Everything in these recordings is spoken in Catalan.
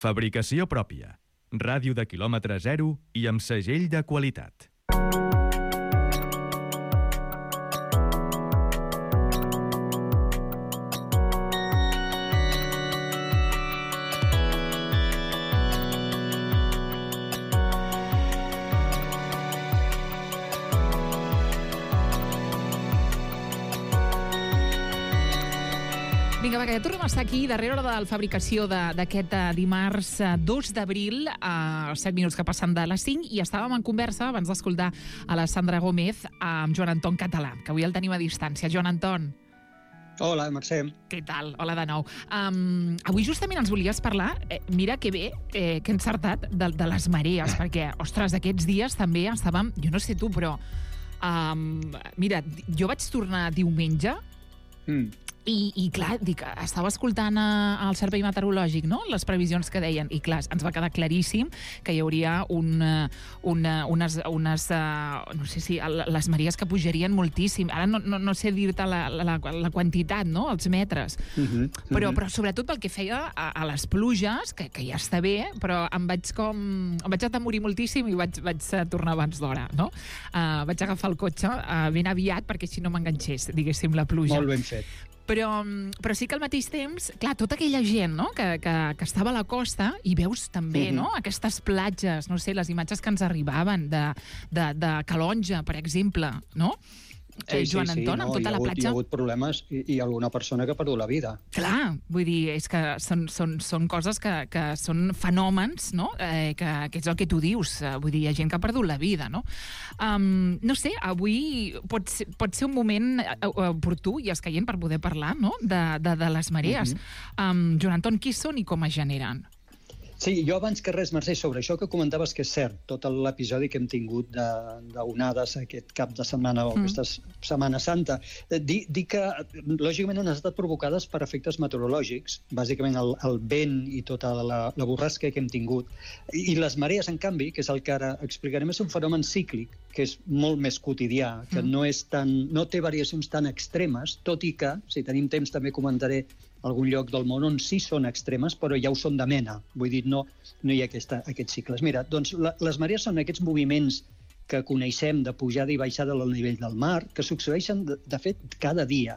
Fabricació pròpia. Ràdio de quilòmetre zero i amb segell de qualitat. Vinga, va, que ja tornem a estar aquí darrere hora de la fabricació d'aquest dimarts 2 d'abril, 7 minuts que passen de les 5, i estàvem en conversa, abans d'escoltar a la Sandra Gómez, amb Joan Anton Català, que avui el tenim a distància. Joan Anton. Hola, Mercè. Què tal? Hola de nou. Avui justament ens volies parlar, mira que bé, que he encertat, de les marees, perquè, ostres, aquests dies també estàvem, jo no sé tu, però mira, jo vaig tornar diumenge i clar, dic, estava escoltant el servei meteorològic, no?, les previsions que deien, i clar, ens va quedar claríssim que hi hauria unes no sé si les marees que pujarien moltíssim. Ara no sé dir-te la quantitat, no?, els metres, però sobretot pel que feia a les pluges, que ja està bé, però em vaig atemorir moltíssim i vaig tornar abans d'hora, no? Vaig agafar el cotxe ben aviat perquè així no m'enganxés, diguéssim, la pluja. Molt ben fet. Però sí que al mateix temps, clar, tota aquella gent, no?, que estava a la costa, i veus també, no?, aquestes platges, no sé, les imatges que ens arribaven de Calonge, per exemple, no? Joan Anton, amb tota la platja. Hi ha hagut problemes i alguna persona que ha perdut la vida. Clar, vull dir, és que són coses que són fenòmens, no?, que és el que tu dius, vull dir, hi ha gent que ha perdut la vida, no? No sé, avui pot ser un moment oportú i escaient per poder parlar, no?, de les marees. Joan Anton, qui són i com es generen? Sí, jo abans que res, Mercè, sobre això que comentaves que és cert, tot l'episodi que hem tingut d'onades aquest cap de setmana o aquesta Setmana Santa, dir que lògicament han estat provocades per efectes meteorològics, bàsicament el vent i tota la borrasca que hem tingut. I les marees, en canvi, que és el que ara explicarem, és un fenomen cíclic, que és molt més quotidià, que no té variacions tan extremes, tot i que, si tenim temps també comentaré algun lloc del món on sí són extremes, però ja ho són de mena. Vull dir, no hi ha aquests cicles. Mira, doncs les marees són aquests moviments que coneixem de pujada i baixada del nivell del mar, que succeeixen, de fet, cada dia,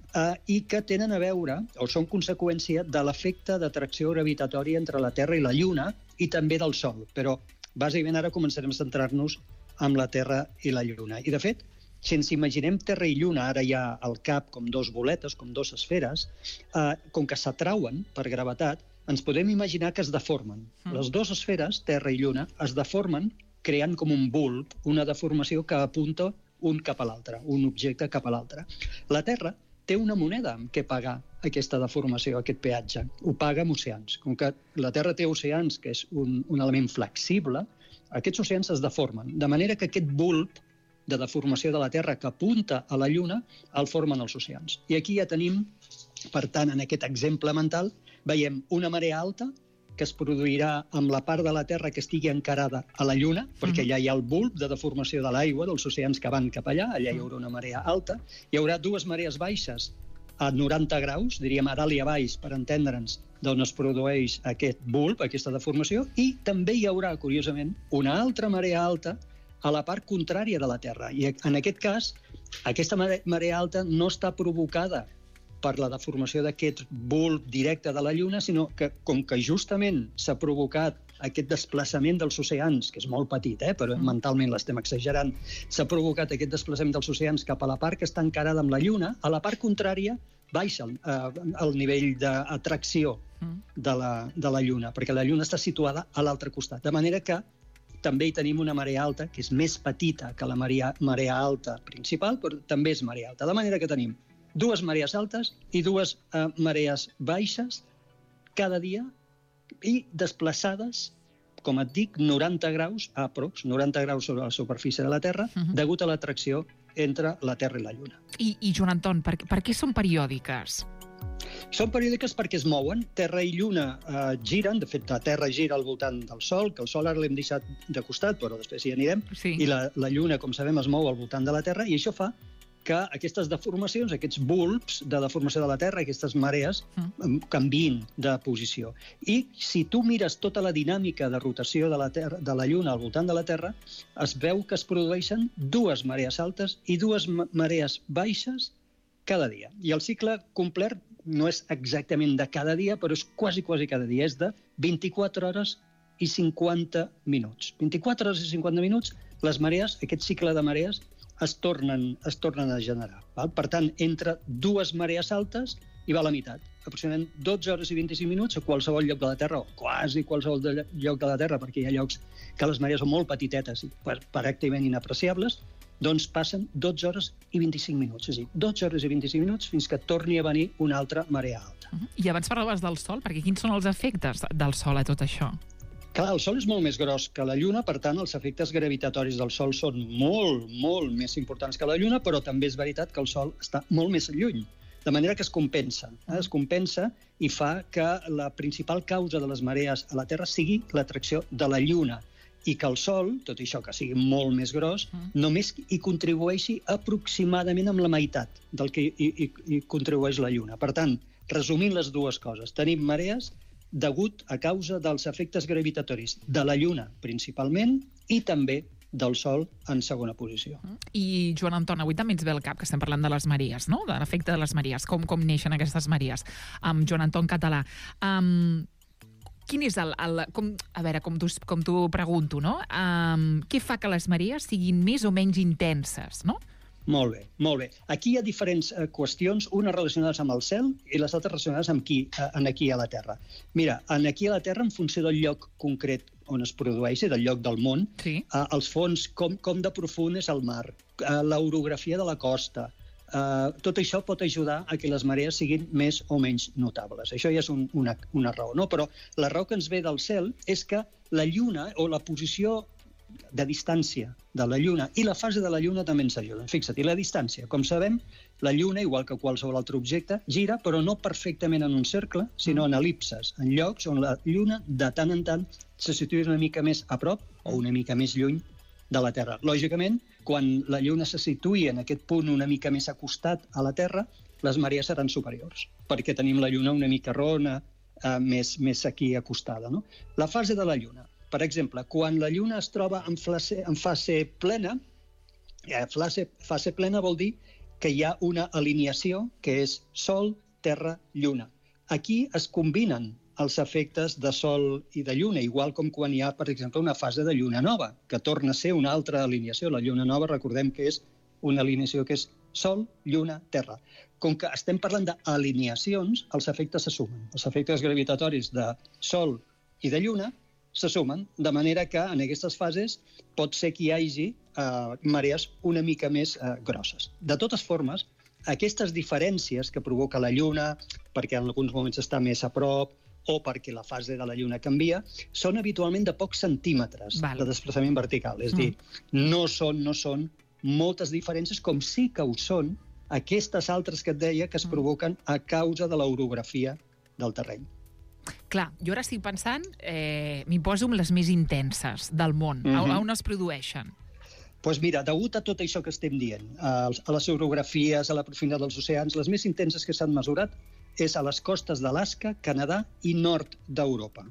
i que tenen a veure, o són conseqüència, de l'efecte d'atracció gravitatòria entre la Terra i la Lluna, i també del Sol. Però, bàsicament, ara començarem a centrar-nos en la Terra i la Lluna. I, de fet, si ens imaginem Terra i Lluna, ara ja al cap com dos boletes, com dos esferes, com que s'atrauen per gravetat, ens podem imaginar que es deformen. Les dues esferes, Terra i Lluna, es deformen creant com un bulb, una deformació que apunta un cap a l'altre, un objecte cap a l'altre. La Terra té una moneda amb què pagar aquesta deformació, aquest peatge. Ho paga amb oceans. Com que la Terra té oceans, que és un element flexible, aquests oceans es deformen, de manera que aquest bulb de deformació de la Terra que apunta a la Lluna el formen els oceans. I aquí ja tenim, per tant, en aquest exemple mental, veiem una marea alta que es produirà amb la part de la Terra que estigui encarada a la Lluna, perquè allà hi ha el bulb de deformació de l'aigua, dels oceans que van cap allà hi haurà una marea alta. Hi haurà dues marees baixes a 90 graus, diríem a dalt i a baix, per entendre'ns, d'on es produeix aquest bulb, aquesta deformació, i també hi haurà, curiosament, una altra marea alta a la part contrària de la Terra. I en aquest cas, aquesta marea alta no està provocada per la deformació d'aquest bulb directe de la Lluna, sinó que, com que justament s'ha provocat aquest desplaçament dels oceans, que és molt petit, però mentalment l'estem exagerant, s'ha provocat aquest desplaçament dels oceans cap a la part que està encarada amb la Lluna, a la part contrària baixa el nivell d'atracció de la Lluna, perquè la Lluna està situada a l'altre costat. De manera que també hi tenim una marea alta, que és més petita que la marea alta principal, però també és marea alta. De manera que tenim dues marees altes i dues marees baixes cada dia i desplaçades, com et dic, 90 graus, aprox, 90 graus sobre la superfície de la Terra, degut a l'atracció entre la Terra i la Lluna. I Joan Anton, per què són periòdiques? Són periòdiques perquè es mouen. Terra i Lluna giren, de fet la Terra gira al voltant del Sol, que el Sol ara l'hem deixat de costat, però després hi anirem, i la Lluna, com sabem, es mou al voltant de la Terra, i això fa que aquestes deformacions, aquests bulbs de deformació de la Terra, aquestes marees, canviïn de posició. I si tu mires tota la dinàmica de rotació de la Lluna al voltant de la Terra, es veu que es produeixen 2 marees altes i 2 marees baixes cada dia. I el cicle complet no és exactament de cada dia, però és quasi cada dia. És de 24 hores i 50 minuts. 24 hores i 50 minuts, les marees, aquest cicle de marees, es tornen a generar. Val? Per tant, entre 2 marees altes hi va la meitat. Aproximadament 12 hores i 25 minuts a qualsevol lloc de la Terra, o quasi qualsevol lloc de la Terra, perquè hi ha llocs que les marees són molt petitetes i pràcticament inapreciables, doncs passen 12 hores i 25 minuts. És a dir, 12 hores i 25 minuts fins que torni a venir una altra marea alta. I abans parlaves del Sol, perquè quins són els efectes del Sol a tot això? Clar, el Sol és molt més gros que la Lluna, per tant, els efectes gravitatoris del Sol són molt més importants que la Lluna, però també és veritat que el Sol està molt més lluny, de manera que es compensa. Es compensa i fa que la principal causa de les marees a la Terra sigui l'atracció de la Lluna, i que el Sol, tot i això que sigui molt més gros, només hi contribueixi aproximadament amb la meitat del que hi contribueix la Lluna. Per tant, resumint les dues coses, tenim marees degut a causa dels efectes gravitatoris de la Lluna, principalment, i també del Sol en segona posició. I, Joan Anton, avui també ens ve al cap que estem parlant de les marees, no? De l'efecte de les marees, com neixen aquestes marees. Joan Anton Català, quin és a veure, com t'ho pregunto, no? Què fa que les marees siguin més o menys intenses, no? Molt bé. Aquí hi ha diferents qüestions, unes relacionades amb el cel i les altres relacionades amb aquí a la Terra. Mira, aquí a la Terra, en funció del lloc concret on es produeixi, del lloc del món, els fons, com de profund és el mar, l'orografia de la costa, tot això pot ajudar a que les marees siguin més o menys notables. Això ja és una raó, no? Però la raó que ens ve del cel és que la Lluna, o la posició de distància de la Lluna i la fase de la Lluna també ens ajuden. Fixa't, i la distància, com sabem, la Lluna, igual que qualsevol altre objecte, gira, però no perfectament en un cercle, sinó en el·lipses, en llocs on la Lluna, de tant en tant, se situa una mica més a prop o una mica més lluny de la Terra. Lògicament, quan la Lluna se situï en aquest punt una mica més acostat a la Terra, les marees seran superiors, perquè tenim la Lluna una mica rona, més aquí acostada, no? La fase de la Lluna. Per exemple, quan la Lluna es troba en fase plena, fase plena vol dir que hi ha una alineació que és Sol, Terra, Lluna. Aquí es combinen els efectes de Sol i de Lluna, igual com quan hi ha, per exemple, una fase de Lluna nova, que torna a ser una altra alineació. La Lluna nova, recordem que és una alineació que és Sol, Lluna, Terra. Com que estem parlant d'alineacions, els efectes se sumen. Els efectes gravitatoris de Sol i de Lluna se sumen, de manera que en aquestes fases pot ser que hi hagi marees una mica més grosses. De totes formes, aquestes diferències que provoca la Lluna, perquè en alguns moments està més a prop, o perquè la fase de la Lluna canvia, són habitualment de pocs centímetres de desplaçament vertical. És a dir, no són moltes diferències, com sí que ho són aquestes altres que et deia que es provoquen a causa de l'orografia del terreny. Clar, jo ara estic pensant, m'hi poso amb les més intenses del món. On es produeixen? Doncs mira, degut a tot això que estem dient, a les orografies, a la profunditat dels oceans, les més intenses que s'han mesurat és a les costes d'Alaska, Canadà i nord d'Europa.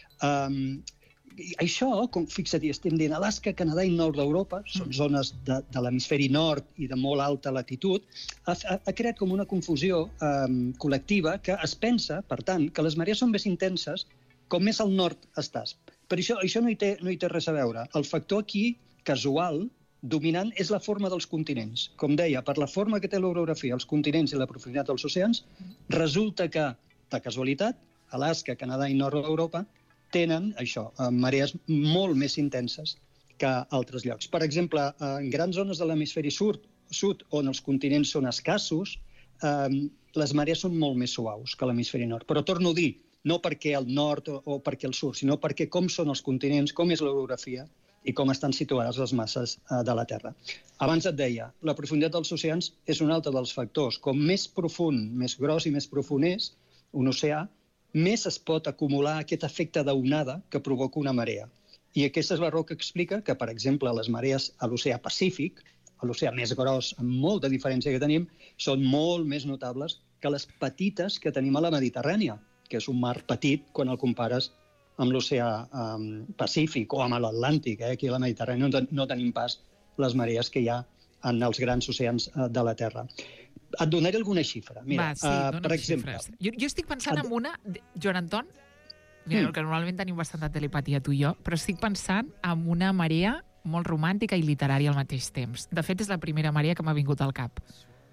Això, fixa't, estem dient Alaska, Canadà i nord d'Europa, són zones de l'hemisferi nord i de molt alta latitud, ha creat com una confusió col·lectiva que es pensa, per tant, que les marees són més intenses com més al nord estàs. Per això no hi té res a veure. El factor aquí, casual, dominant, és la forma dels continents. Com deia, per la forma que té l'orografia, els continents i la profunditat dels oceans, resulta que, de casualitat, Alaska, Canadà i nord d'Europa tenen això, marees molt més intenses que altres llocs. Per exemple, en grans zones de l'hemisferi sud, on els continents són escassos, les marees són molt més suaus que l'hemisferi nord. Però torno a dir, no perquè el nord o perquè el sud, sinó perquè com són els continents, com és l'orografia i com estan situades les masses de la Terra. Abans et deia, la profunditat dels oceans és un altre dels factors. Com més profund, més gros i més profund és un oceà, més es pot acumular aquest efecte d'onada que provoca una marea. I aquesta és la raó que explica que, per exemple, les marees a l'oceà Pacífic, l'oceà més gros, amb molta diferència que tenim, són molt més notables que les petites que tenim a la Mediterrània, que és un mar petit quan el compares amb l'oceà Pacífic o amb l'Atlàntic. Aquí a la Mediterrània no tenim pas les marees que hi ha en els grans oceans de la Terra. Et donaré alguna xifra. Mira, per exemple, xifres. Jo estic pensant en una, Joan Anton, que normalment tenim bastanta telepatia tu i jo, però estic pensant en una marea molt romàntica i literària al mateix temps. De fet, és la primera marea que m'ha vingut al cap.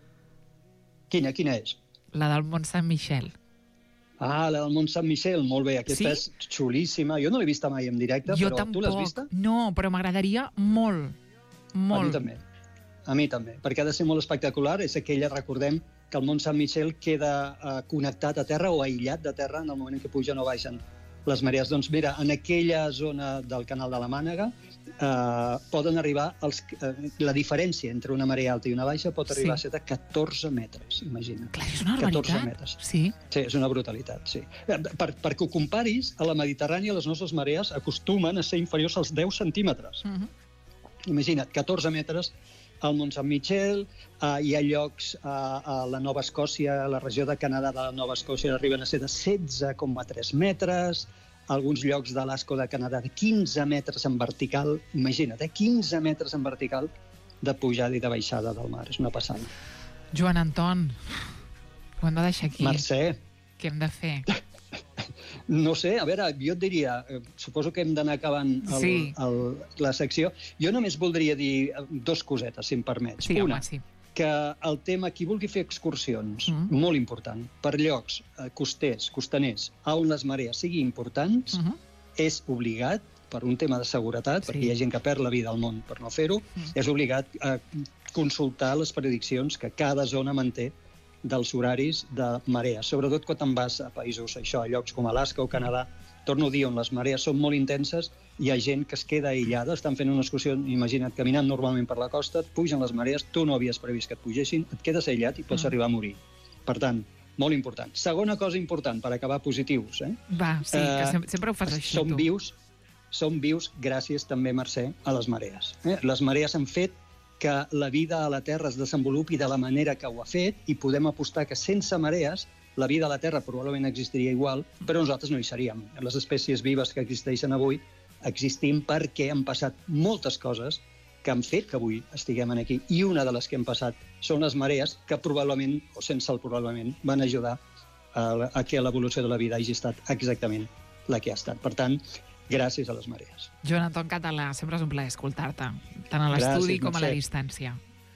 Quina és? La del Mont Saint-Michel. La del Mont Saint-Michel, molt bé. Aquesta és xulíssima. Jo no l'he vista mai en directe, però tu l'has vista? No, però m'agradaria molt. Molt. A mi també, perquè ha de ser molt espectacular. És aquella, recordem, que el Mont Saint-Michel queda connectat a terra o aïllat de terra en el moment en què pugen o baixen les marees. Doncs mira, en aquella zona del Canal de la Mànega poden arribar... la diferència entre una marea alta i una baixa pot arribar a ser de 14 metres, imagina't. Clar, és una barbaritat. 14 metres. Sí, és una brutalitat, sí. Perquè ho comparis, a la Mediterrània les nostres marees acostumen a ser inferiors als 10 centímetres. Imagina't, 14 metres al Mont Saint-Michel, hi ha llocs a la Nova Escòcia, a la regió de Canadà de la Nova Escòcia, arriben a ser de 16,3 metres, alguns llocs d'Alaska o de Canadà de 15 metres en vertical, imagina't, 15 metres en vertical de pujada i de baixada del mar, és una passada. Joan Anton, ho hem de deixar aquí. Mercè. Què hem de fer? No sé, a veure, jo et diria, suposo que hem d'anar acabant la secció. Jo només voldria dir dos cosetes, si em permets. Sí, home, sí. Que el tema, qui vulgui fer excursions, molt important, per llocs costaners, on les marees siguin importants, és obligat, per un tema de seguretat, perquè hi ha gent que perd la vida al món per no fer-ho, és obligat a consultar les prediccions que cada zona manté dels horaris de marees, sobretot quan te'n vas a països, a llocs com Alaska o Canadà, torno a dir, on les marees són molt intenses, hi ha gent que es queda aïllada, estan fent una excursió, imagina't, caminant normalment per la costa, et pugen les marees, tu no havies previst que et pugessin, et quedes aïllat i pots arribar a morir. Per tant, molt important. Segona cosa important, per acabar positius. Va, sí, que sempre ho fas així, Som vius gràcies també, Mercè, a les marees. Les marees han fet que la vida a la Terra es desenvolupi de la manera que ho ha fet i podem apostar que sense marees la vida a la Terra probablement existiria igual, però nosaltres no hi seríem. Les espècies vives que existeixen avui existim perquè han passat moltes coses que han fet que avui estiguem aquí. I una de les que han passat són les marees que probablement, o sense el probablement, van ajudar a que l'evolució de la vida hagi estat exactament la que ha estat. Per tant, gràcies a les marees. Joan Anton Català, sempre és un plaer escoltar-te, tant a l'estudi com a la distància.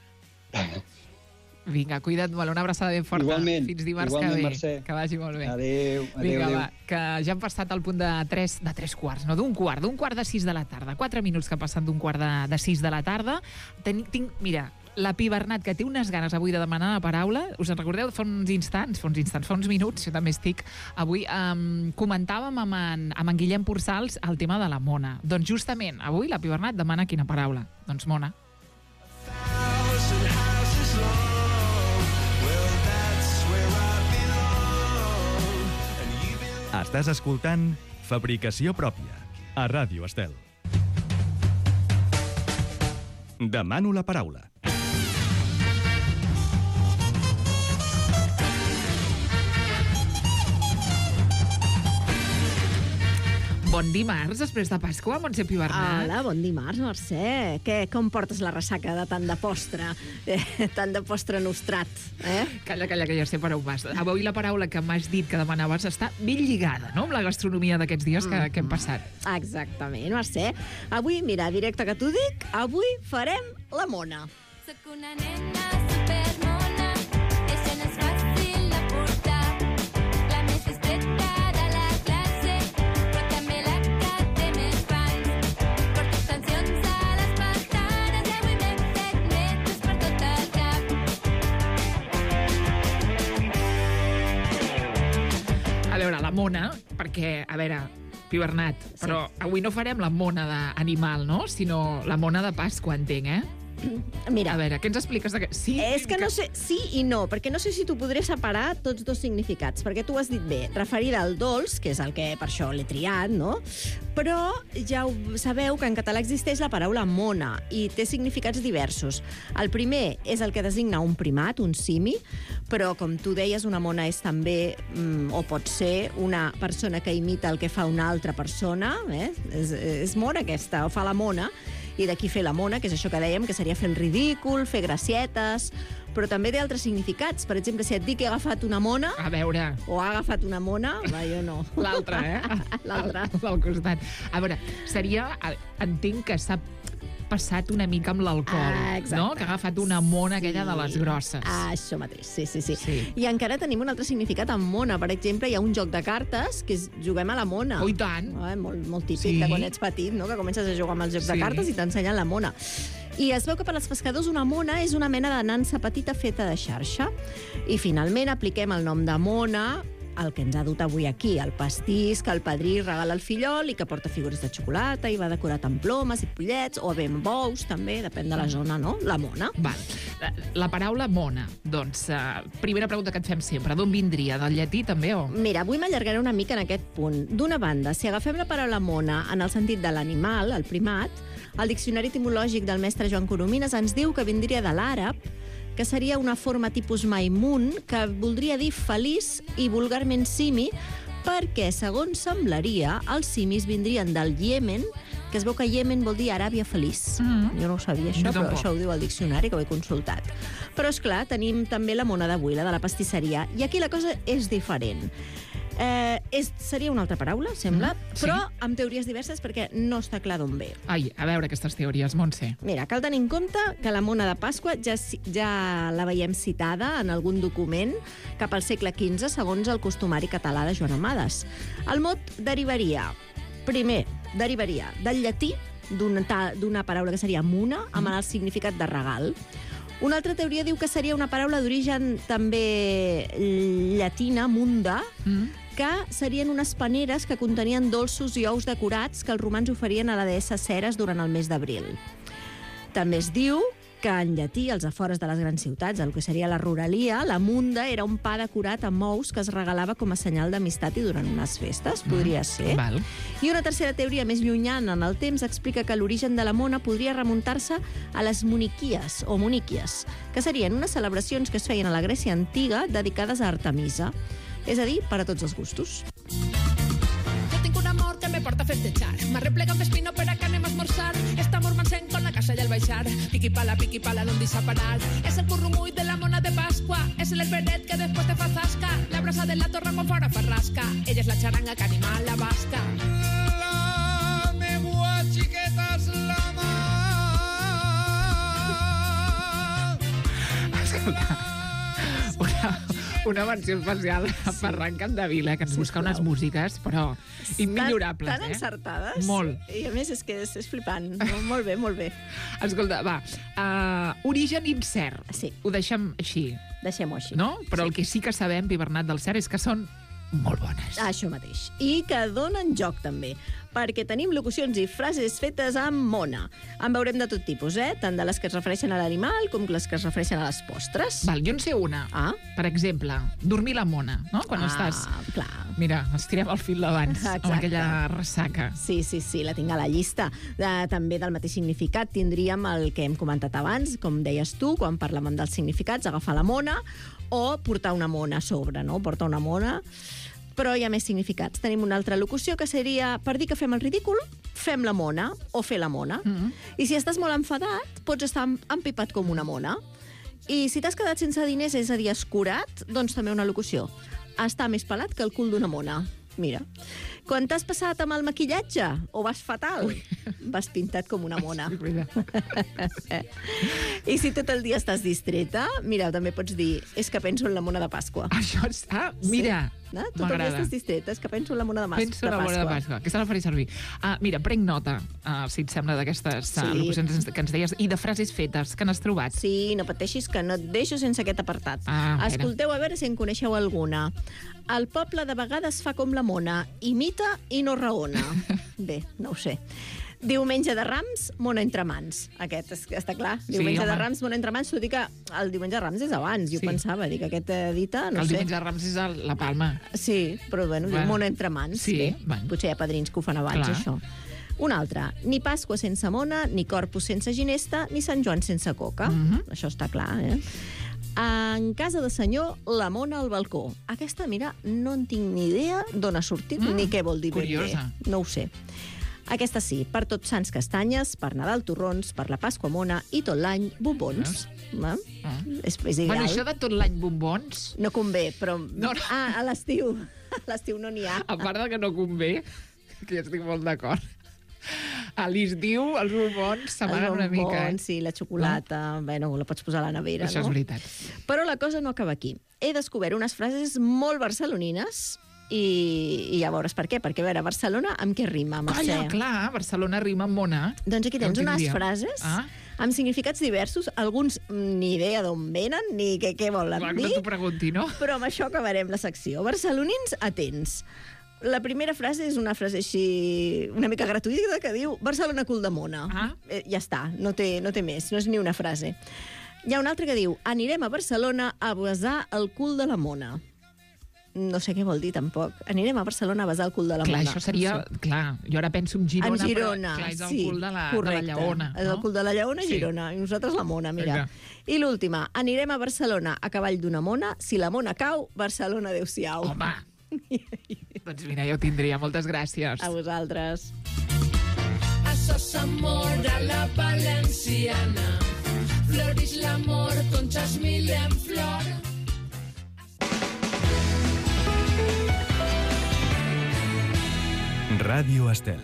Vinga, cuida't molt, una abraçada ben forta. Igualment. Fins dimarts que ve. Mercè. Que vagi molt bé. Adéu. Vinga, va, que ja han passat al punt de tres quarts, no, d'un quart de 6 de la tarda. 4 minuts que passen d'un quart de 6 de la tarda. Mira, la Pi Bernat, que té unes ganes avui de demanar la paraula. Us en recordeu? Fa uns minuts, jo també estic avui, comentàvem amb en Guillem Pursals el tema de la mona. Doncs justament, avui la Pi Bernat demana quina paraula? Doncs mona. Estàs escoltant Fabricació Pròpia, a Ràdio Estel. Demano la paraula. Bon dimarts, després de Pasqua, Montse Pi Bernat. Hola, bon dimarts, Mercè. Com portes la ressaca de tant de postre? Tant de postre nostrat, Calla, que ja sé per on vas. Avui la paraula que m'has dit que demanaves està ben lligada, no?, amb la gastronomia d'aquests dies que hem passat. Exactament, Mercè. Avui, mira, directe que t'ho dic, avui farem la mona. Soc una nena supermona, això no és fàcil de portar. La més discreta de la classe, però també la que té més fans. Porto extensions a les pestanes i avui m'he fet metres per tot el cap. A veure, la mona, perquè, a veure, Pi Bernat, però avui no farem la mona d'animal, no?, sinó la mona de Pasqua, entenc, Mira, A veure, què ens expliques? Sí, és que no sé, sí i no, perquè no sé si tu podré separar tots dos significats, perquè tu has dit bé, referida al dolç, que és el que per això l'he triat, no? Però ja ho sabeu que en català existeix la paraula mona i té significats diversos. El primer és el que designa un primat, un simi, però, com tu deies, una mona és també, o pot ser, una persona que imita el que fa una altra persona. És mona aquesta, o fa la mona, i d'aquí fer la mona, que és això que dèiem, que seria fer el ridícul, fer gracietes, però també té altres significats. Per exemple, si et dic que he agafat una mona, A veure, o ha agafat una mona, va, jo no. l'altra, L'altra. Al costat. A veure, seria... Entenc que s'ha passat una mica amb l'alcohol, exacte. no? Que ha agafat una mona aquella de les grosses. Això mateix, sí. Sí. I encara tenim un altre significat amb mona. Per exemple, hi ha un joc de cartes que és juguem a la mona. Oh, i tant. Molt típic Sí. de quan ets petit, no? Que comences a jugar amb els jocs Sí. de cartes i t'ensenyen la mona. I es veu que per als pescadors una mona és una mena de nansa petita feta de xarxa. I finalment apliquem el nom de mona el que ens ha dut avui aquí, el pastís que el padrí regala al fillol i que porta figures de xocolata i va decorat amb plomes i pollets, o bé amb bous, també, depèn de la zona, no? La mona. Val. La paraula mona, doncs, primera pregunta que et fem sempre, d'on vindria? Del llatí, també, o...? Mira, avui m'allargaré una mica en aquest punt. D'una banda, si agafem la paraula mona en el sentit de l'animal, el primat, el diccionari etimològic del mestre Joan Coromines ens diu que vindria de l'àrab, que seria una forma tipus maimun, que voldria dir feliç i vulgarment simi, perquè, segons semblaria, els simis vindrien del Iemen, que es veu que Iemen vol dir Aràbia feliç. Jo no ho sabia, això, Jo però tampoc. això ho diu el diccionari, que ho he consultat. Però, és clar, tenim també la mona d'avui, la de la pastisseria, i aquí la cosa és diferent. Seria una altra paraula, sembla, sí. però amb teories diverses perquè no està clar d'on ve. Ai, a veure aquestes teories, Montse. Mira, cal tenir en compte que la mona de Pasqua ja la veiem citada en algun document cap al segle XV, segons el costumari català de Joan Amades. El mot derivaria del llatí, d'una paraula que seria muna, amb el significat de regal. Una altra teoria diu que seria una paraula d'origen també llatina, munda, que serien unes paneres que contenien dolços i ous decorats que els romans oferien a la deessa Ceres durant el mes d'abril. També es diu que en llatí, als afores de les grans ciutats, el que seria la ruralia, la munda era un pa decorat amb ous que es regalava com a senyal d'amistat i durant unes festes, podria ser. Val. I una tercera teoria més llunyana en el temps explica que l'origen de la mona podria remuntar-se a les moniquies o moníquies, que serien unes celebracions que es feien a la Grècia antiga dedicades a Artemisa, és a dir, per a tots els gustos. Yo tengo un amor que me porta a festejar. M'arreplega amb espino per a que anem a esmorzar. Estamos mancent con la casa y el baixar. Piqui pala, d'on deixa parar. És el currumull de la mona de Pasqua. És el esperet que després te fa zasca. La brasa de la torre quan fora farrasca. Ella és la xaranga que anima la basca. La meua xiqueta és la mà. Una menció especial a Ferran Capdevila, que ens busca unes músiques, però immillorables, Tan encertades. Molt. I a més és que és flipant. Molt bé, molt bé. Escolta, va, origen incert. Sí. Ho deixem així, Deixem-ho així. no? Però el que sí que sabem, Pibernat del Cert, és que són molt bones. Això mateix. I que donen joc, també, perquè tenim locucions i frases fetes amb mona. En veurem de tot tipus, tant de les que es refereixen a l'animal com les que es refereixen a les postres. Val, jo en sé una. Ah. Per exemple, dormir la mona, no? Quan estàs... Clar. Mira, estirem el fil d'abans, amb Exacte. aquella ressaca. Sí, la tinc a la llista. També del mateix significat tindríem el que hem comentat abans, com deies tu, quan parlàvem dels significats, agafar la mona o portar una mona a sobre, no? Portar una mona... Però hi ha més significats. Tenim una altra locució que seria, per dir que fem el ridícul, fem la mona o fer la mona. I si estàs molt enfadat, pots estar empipat com una mona. I si t'has quedat sense diners, és a dir, escurat, doncs també una locució. Està més pelat que el cul d'una mona. Mira. Quan t'has passat amb el maquillatge o vas fatal, vas pintat com una mona. I si tot el dia estàs distreta, mira, també pots dir, és que penso en la mona de Pasqua. Això és... Ah, mira, No? Tot el dia estàs distreta, és que penso en la mona de Pasqua. penso en la mona de Pasqua. Aquesta la faré servir. Mira, prenc nota, si et sembla, d'aquestes locucions que ens deies, i de frases fetes que n'has trobat. Sí, no pateixis, que no et deixo sense aquest apartat. Escolteu a veure si en coneixeu alguna. El poble de vegades fa com la mona, imita i no raona. bé, no ho sé. Diumenge de Rams, món entre mans. Aquest està clar. Diumenge de Rams, món entre mans, tot i que el diumenge de Rams és abans. Jo pensava, dic, aquest dita, no sé. El diumenge de Rams és la Palma. Sí, però bueno, diu món entre mans. Sí, potser hi ha padrins que ho fan abans, això. Un altre, ni Pasqua sense mona, ni Corpus sense ginesta, ni Sant Joan sense coca. Això està clar, En casa de senyor, la mona al balcó. Aquesta, mira, no en tinc ni idea d'on ha sortit ni què vol dir. Curiosa. No ho sé. Aquesta sí, per Tots Sants castanyes, per Nadal torrons, per la Pasqua mona i tot l'any bombons. És ideal. Bueno, això de tot l'any bombons... No convé, però... No. A l'estiu. A l'estiu no n'hi ha. A part del que no convé, que jo estic molt d'acord. A l'estiu, els bombons s'amaguen una mica. Els bombons, sí, la xocolata... Bueno, la pots posar a la nevera, Això és veritat. Però la cosa no acaba aquí. He descobert unes frases molt barcelonines i ja veuràs per què. Perquè, a veure, Barcelona amb què rima, Mercè? Calla, clar, Barcelona rima amb mona. Doncs aquí tens unes frases amb significats diversos, alguns ni idea d'on venen, ni què volen dir. No t'ho pregunti, no? Però amb això acabarem la secció. Barcelonins, atents. La primera frase és una frase així una mica gratuïta que diu Barcelona cul de mona. Ja està, no té més, no és ni una frase. Hi ha una altra que diu anirem a Barcelona a besar el cul de la mona. No sé què vol dir, tampoc. Anirem a Barcelona a besar el cul de la mona. Clar, això seria... Clar, jo ara penso en Girona, en Girona, però clar, és el sí, cul de la Lleona. És el cul de la Lleona, Girona, i nosaltres la mona, mira. I l'última, anirem a Barcelona a cavall d'una mona, si la mona cau, Barcelona adéu-siau. Home! Doncs mira, ja ho tindria. Moltes gràcies. A vosaltres. Això s'amor a la valenciana. Florix l'amor con jasmil en flor. Ràdio Estel.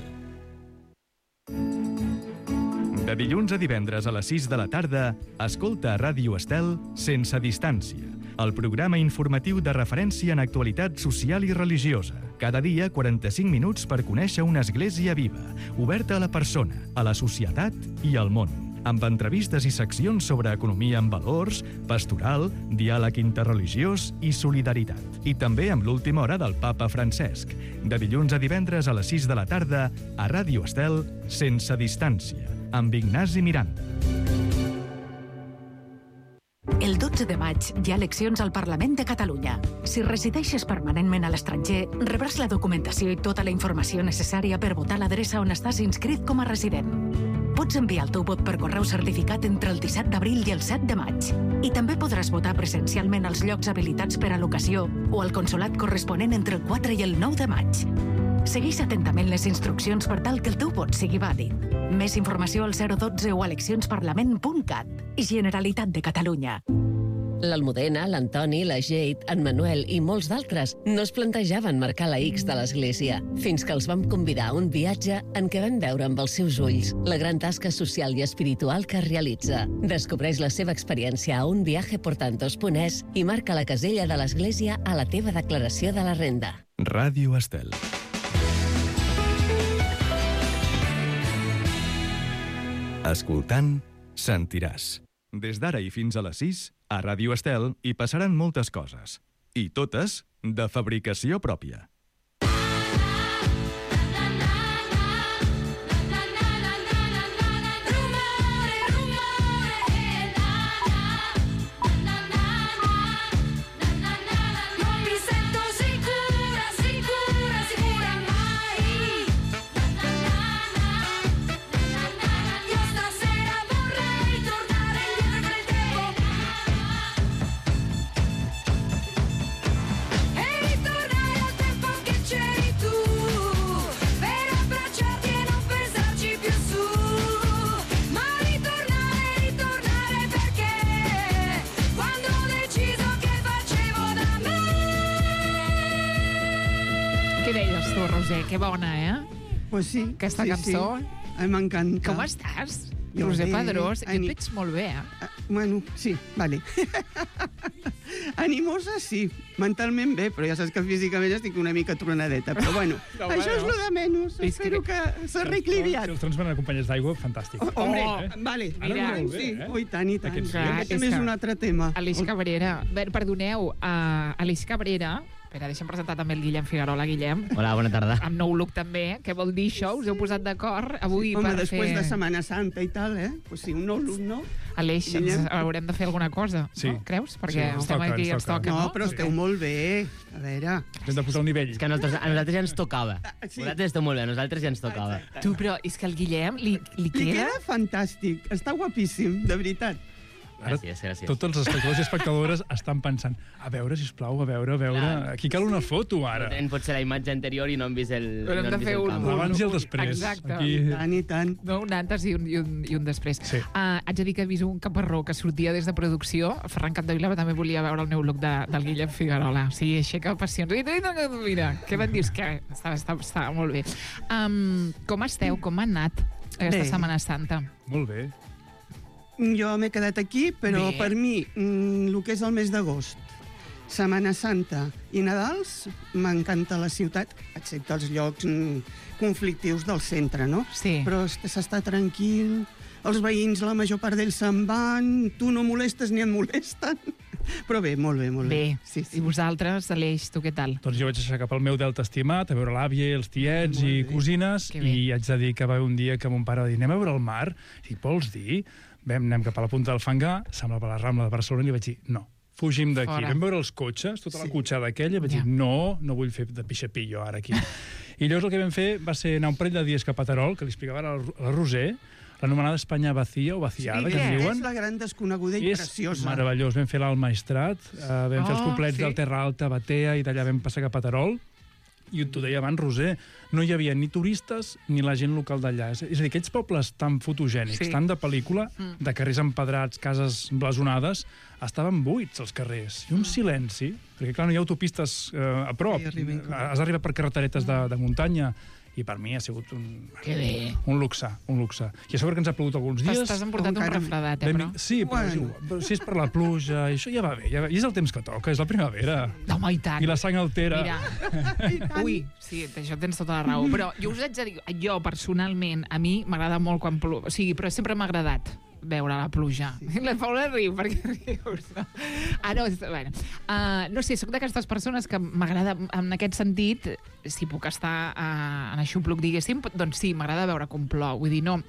De dilluns a divendres a les 6 de la tarda, escolta a Ràdio Estel Sense Distància, el programa informatiu de referència en actualitat social i religiosa. Cada dia, 45 minuts per conèixer una església viva, oberta a la persona, a la societat i al món, amb entrevistes i seccions sobre economia amb valors, pastoral, diàleg interreligiós i solidaritat. I també amb l'última hora del Papa Francesc. De dilluns a divendres a les 6 de la tarda, a Ràdio Estel, Sense Distància, amb Ignasi Miranda. El 12 de maig hi ha eleccions al Parlament de Catalunya. Si resideixes permanentment a l'estranger, rebràs la documentació i tota la informació necessària per votar a l'adreça on estàs inscrit com a resident. Pots enviar el teu vot per correu certificat entre el 17 d'abril i el 7 de maig. I també podràs votar presencialment als llocs habilitats per a l'ocasió o al consolat corresponent entre el 4 i el 9 de maig. Segueix atentament les instruccions per tal que el teu vot sigui vàlid. Més informació al 012 o a eleccionsparlament.cat. Generalitat de Catalunya. L'Almudena, l'Antoni, la Jade, en Manuel i molts d'altres no es plantejaven marcar la X de l'Església, fins que els vam convidar a un viatge en què van veure amb els seus ulls la gran tasca social i espiritual que realitza. Descobreix la seva experiència a unviajeportantos.es i marca la casella de l'Església a la teva declaració de la renda. Ràdio Estel. Escoltant, sentiràs. Des d'ara i fins a les 6, a Ràdio Estel hi passaran moltes coses. I totes de fabricació pròpia. Roser, que bona, Pues sí. Aquesta cançó. Sí. M'encanta. Com estàs? Roser Pedrós, et veig molt bé, Bueno, sí, vale. Animosa, sí. Mentalment bé, però ja saps que físicament estic una mica tronadeta. Però bueno, això és lo de menys. Espero que s'arregli aviat. Si els trons van acompanyats d'aigua, fantàstic. Hombre, vale. Mira, sí. I tant, i tant. Aquest és un altre tema. Aleix Cabrera, perdoneu, Aleix Cabrera Espera, deixa'm presentar també el Guillem Figuerola. Guillem. Hola, bona tarda. Amb nou look també. Què vol dir això? Us heu posat d'acord avui Home, per després fer... de Setmana Santa i tal, Pues sí, un nou look, no? Aleix, ens haurem de fer alguna cosa, Sí. no? Creus? Perquè Sí, estem aquí, ens toca, no? No, però esteu molt bé. A veure... Hem de posar el nivell. És que a nosaltres ja ens tocava. Sí. Vosaltres esteu molt bé, a nosaltres ja ens tocava. Tu, però és que el Guillem li Li queda... queda fantàstic. Està guapíssim, de veritat. Gràcies, gràcies. Tots els espectadors i espectadores estan pensant a veure, sisplau, a veure... Clar. Aquí cal una foto, ara. Pot ser la imatge anterior i no hem vist el, Però hem no de hem vist fer el un... canvi. Abans i el després. Exacte. Aquí... I tant. No, un antes i un després. Sí. Haig de dir que he vist un caparró que sortia des de producció. Ferran Capdevila també volia veure el nou look del Guillem Figuerola. O sigui, aixeca passions. Mira, què van dir? És que està molt bé. Com esteu? Com ha anat aquesta Bé. Setmana Santa? Molt bé. Jo m'he quedat aquí, però Bé. per mi, el que és el mes d'agost, Setmana Santa i Nadals, m'encanta la ciutat, excepte els llocs conflictius del centre, no? Sí. Però s'està tranquil, els veïns, la major part d'ells se'n van, tu no molestes ni et molesten. Però bé, molt bé, molt bé. Bé. Sí, I vosaltres, Aleix, tu què tal? Doncs jo vaig aixecar cap al meu delta estimat, a veure l'àvia, els tiets i cosines, Que bé. i haig de dir que va haver un dia que mon pare va dir anem a veure el mar, i vols dir? Anem cap a la punta del Fangar, semblava la Rambla de Barcelona, i li vaig dir no, fugim d'aquí. Fora. Vam veure els cotxes, tota la cotxada aquella, i vaig dir no vull fer de pixapillo ara aquí. I llavors el que vam fer va ser anar un parell de dies cap a Terol, que li explicava a la Roser, l'anomenada Espanya vacía o vaciada, que en diuen. És la gran desconeguda i És preciosa. meravellós. Vam fer l'Alt Maestrat, vam fer els poblets sí. del Terra Alta, Batea, i d'allà vam passar cap a Terol. I t'ho deia abans, Roser, no hi havia ni turistes ni la gent local d'allà. És a dir, aquells pobles tan fotogènics, Sí. tan de pel·lícula, de carrers empedrats, cases blasonades, estaven buits els carrers. I un silenci, perquè clar, no hi ha autopistes a prop. Has d'arribar per carreteretes de muntanya. I per mi ha sigut Que bé. un luxe, un luxe. I a sobre que ens ha plogut alguns dies... T'has emportat un refredat, però... Sí, però si és per la pluja, això ja va bé. I és el temps que toca, és la primavera. Home, i tant. I la sang altera. Mira, ui, sí, això tens tota la raó. Però jo us haig de dir, jo personalment, a mi m'agrada molt quan plou. O sigui, però sempre m'ha agradat veure la pluja. Sí. La Paula riu, perquè rius, no? No, bueno. No sé, sóc d'aquestes persones que m'agrada, en aquest sentit, si puc estar en aixopluc, diguéssim, doncs sí, m'agrada veure com plou. Vull dir, no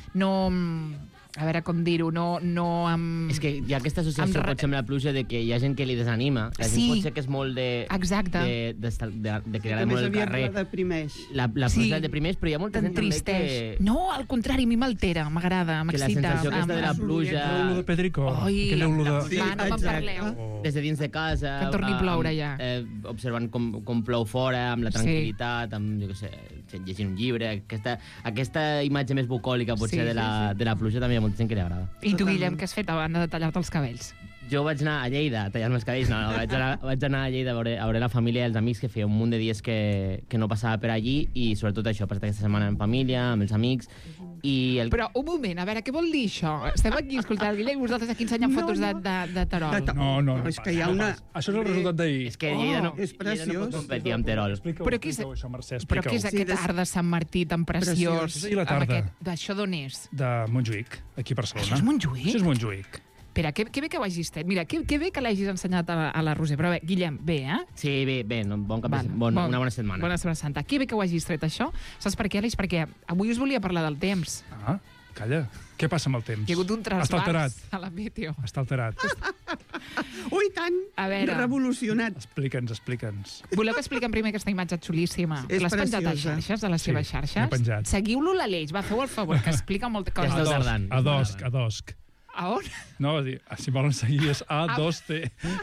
a veure com dir-ho, no amb... És que hi ha aquesta associació, potser, amb la pluja, de que hi ha gent que li desanima. La gent pot ser que és molt de... Exacte. De que agrada molt el carrer. La deprimeix. La pluja deprimeix, però hi ha molta gent també que... No, al contrari, a mi m'altera, m'agrada, m'excita. Que la sensació aquesta de la pluja... L'olor de pedricó. Oi, aquella olor de... sí, no me'n parleu. Des de dins de casa... Que torni a ploure ja. Observant com plou fora, amb la tranquil·litat, amb, jo què sé, llegint un llibre... Aquesta imatge més bucòlica, potser, de la pluja, també hi ha molta gent que li agrada. I tu, Guillem, què has fet a banda de tallar-te els cabells? Jo vaig anar a Lleida a tallar-me els cabells. No, vaig anar a Lleida a veure la família i els amics, que feia un munt de dies que no passava per allí, i sobretot això, passat aquesta setmana en família, amb els amics. Però, un moment, a veure, què vol dir això? Estem aquí escoltant el Guillem i vosaltres aquí ensenyant fotos de Terol. No, és que hi ha una... Això és el resultat d'ahir. És que Lleida no preciós. pot competir amb Terol. Però què és aquest art de Sant Martí tan preciós? I la tarda. D'això d'on és? De Montjuïc, aquí a Barcelona. Això és Montjuïc? Això és Montjuïc. Espera, que bé que ho hagis fet. Mira, que bé que l'hagis ensenyat a la Roser. Però bé, Guillem, bé, eh? Sí, bé, una bona setmana. Bona Setmana Santa. Que bé que ho hagis tret, això. Saps per què, Aleix? Perquè avui us volia parlar del temps. Calla. Què passa amb el temps? Hi ha hagut un Està alterat. trasbals a la meteo. Està alterat. Ui, tant! A veure... Revolucionat. Explica'ns. Voleu que expliquem primer aquesta imatge xulíssima? És L'has penjat a preciosa. xarxes, a les seves xarxes? l'he penjat. Seguiu-lo l'Aleix, va, feu el favor, que explica molta cosa. Ja esteu tardant. A Dosc. A on? No, si volen seguir és A2T.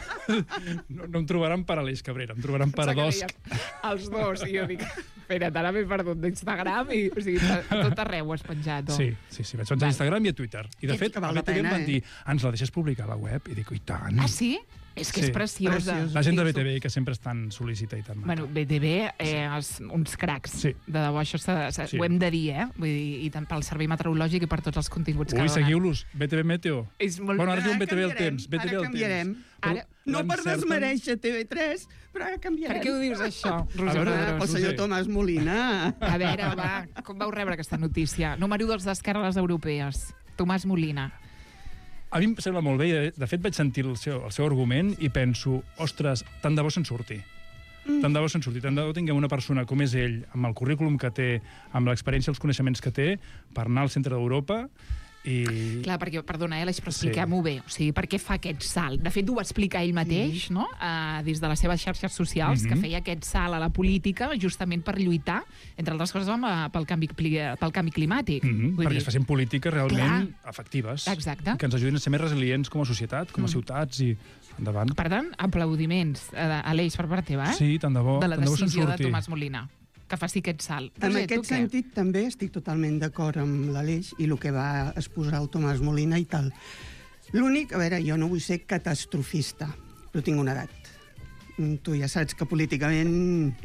No em trobaran per Aleix Cabrera, em trobaran per Dosc. Els dos, i jo dic... Espera't, ara m'he perdut d'Instagram i, o sigui, a tot arreu has penjat. Sí, vaig penjar a Instagram i a Twitter. I, de fet, que a val la BTV em pena, van dir ens la deixes publicar a la web? I dic, i tant. Ah, sí? És que és preciosa. La gent de BTV, que sempre és tan sol·lícita i tan maca. Bueno, BTV, uns cracs. Sí. De debò, això ho hem de dir, eh? Vull dir, i tant pel servei meteorològic i per tots els continguts que donen. Seguiu-los, BTV Meteo. És molt... Bueno, ara diuen BTV el temps. BTV Ara canviarem. No per desmereixer TV3, però ara canviarem. Per què ho dius, això, Roser Pedrós? Pel senyor Tomàs Molina. A veure, va, com vau rebre aquesta notícia? Número 2 d'Esquerra a les europees. Tomàs Molina. A mi em sembla molt bé. De fet, vaig sentir el seu argument i penso, ostres, tant de bo se'n surti. Tant de bo se'n surti, tant de bo tinguem una persona com és ell, amb el currículum que té, amb l'experiència i els coneixements que té, per anar al centre d'Europa i... Clar, perquè, perdona, Aleix, però expliquem-ho bé. O sigui, per què fa aquest salt? De fet, ho va explicar ell mateix, no? Des de les seves xarxes socials, que feia aquest salt a la política justament per lluitar, entre altres coses, pel canvi climàtic. Perquè es facin polítiques realment efectives. Exacte. Que ens ajudin a ser més resilients com a societat, com a ciutats i endavant. Per tant, aplaudiments, Aleix, per part teva, Sí, tant de bo. de la tant de bo se'n decisió de surti. Tomàs Molina, que faci aquest salt. En aquest sentit, també estic totalment d'acord amb l'Aleix i el que va exposar el Tomàs Molina i tal. L'únic, a veure, jo no vull ser catastrofista, però tinc una edat. Tu ja saps que políticament...